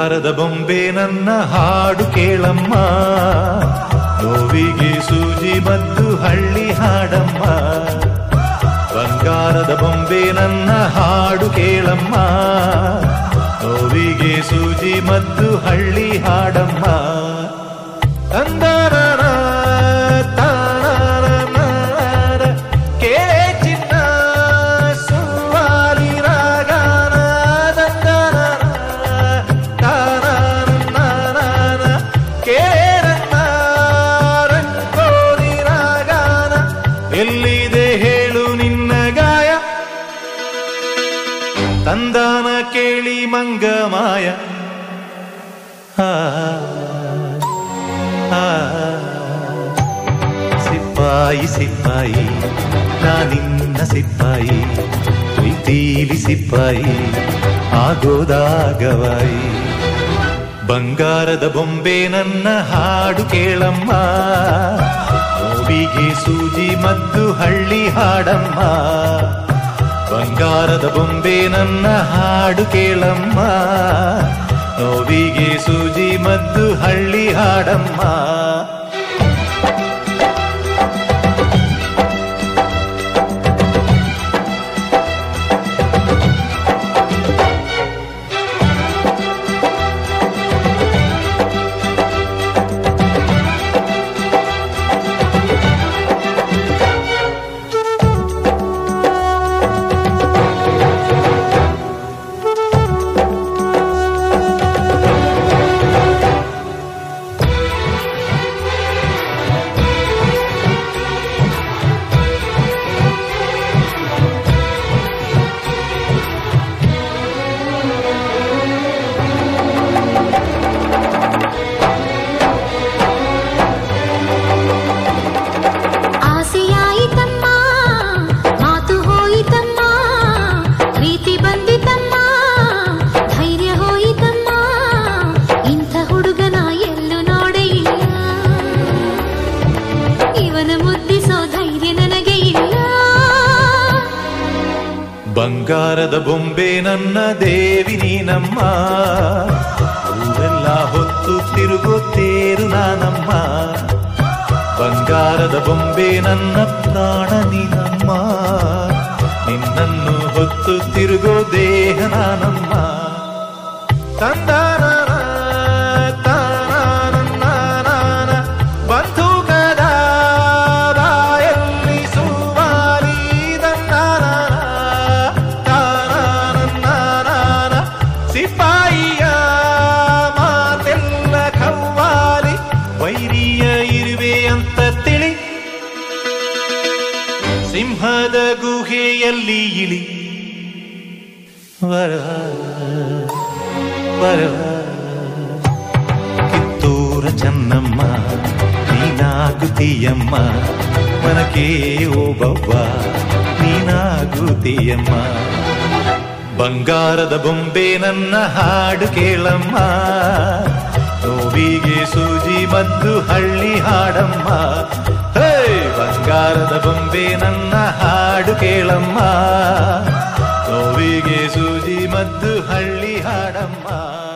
ಬಂಗಾರದ ಬೊಂಬೆ ನನ್ನ ಹಾಡು ಕೇಳಮ್ಮ, ನೋವಿಗೆ ಸೂಜಿ ಮದ್ದು ಹಳ್ಳಿ ಹಾಡಮ್ಮ. ಬಂಗಾರದ ಬೊಂಬೆ ನನ್ನ ಹಾಡು ಕೇಳಮ್ಮ, ನೋವಿಗೆ ಸೂಜಿ ಮದ್ದು ಹಳ್ಳಿ ಹಾಡಮ್ಮ. ತಂದರ ಕೇಳೆ ಚಿನ್ನ ಸುವಾಲಿ ರಾಗಾನ, ಕೇಳನ್ನ ರಂಗೋಲಿ ರಾಗಾನ. ಎಲ್ಲಿದೆ ಹೇಳು ನಿನ್ನ ಗಾಯ, ತಂದಾನ ಕೇಳಿ ಮಂಗಮಾಯ. ಸಿಪಾಯಿ ಸಿಪಾಯಿ ನಾನಿನ್ನ ಸಿಪಾಯಿ, ಪ್ರೀತೀಲಿ ಸಿಪಾಯಿ ಆಗೋದಾಗವಾಯಿ. ಬಂಗಾರದ ಬೊಂಬೆ ನನ್ನ ಹಾಡು ಕೇಳಮ್ಮ, ನೋವಿಗೆ ಸೂಜಿ ಮದ್ದು ಹಳ್ಳಿ ಹಾಡಮ್ಮ. ಬಂಗಾರದ ಬೊಂಬೆ ನನ್ನ ಹಾಡು ಕೇಳಮ್ಮ, ನೋವಿಗೆ ಸೂಜಿ ಮದ್ದು ಹಳ್ಳಿ ಹಾಡಮ್ಮ. ಬಂಗಾರದ ಬೊಂಬೆ ನನ್ನ ದೇವಿ ನೀನಮ್ಮ, ಊರೆಲ್ಲ ಹೊತ್ತು ತಿರುಗುತ್ತೇರು ನಾನಮ್ಮ. ಬಂಗಾರದ ಬೊಂಬೆ ನನ್ನ ಪ್ರಾಣ ನೀನಮ್ಮ, ನಿನ್ನನ್ನು ಹೊತ್ತು ತಿರುಗೋ ದೇಹ ನಾನಮ್ಮ. ತಂದಾನ ಬಂಧುಕದ ಬಾಯಲ್ಲಿ ಸುವಾಲಿ ಸಿಪಾಯಿಯ ಮಾತೆಲ್ಲ ಖವ್ವಾಲಿ. ವೈರಿಯ ಇರುವೆ ಅಂತ ತಿಳಿ, ಸಿಂಹದ ಗುಹೆಯಲ್ಲಿ ಇಳಿ. ವರ ವರ ಕಿತ್ತೂರ ಚೆನ್ನಮ್ಮ ನೀನಾಗುತ್ತೀಯಮ್ಮ, ಮನಕೆ ಓಬವ್ವ ನೀನಾಗುತ್ತೀಯಮ್ಮ. ಬಂಗಾರದ ಬೊಂಬೆ ನನ್ನ ಹಾಡು ಕೇಳಮ್ಮ, ನೋವಿಗೆ ಸೂಜಿ ಮದ್ದು ಹಳ್ಳಿ ಹಾಡಮ್ಮ. ಹೇ ಬಂಗಾರದ ಬೊಂಬೆ ನನ್ನ ಹಾಡು ಕೇಳಮ್ಮ, ನೋವಿಗೆ ಸೂಜಿ ಮದ್ದು ಹಳ್ಳಿ ಹಾಡಮ್ಮ.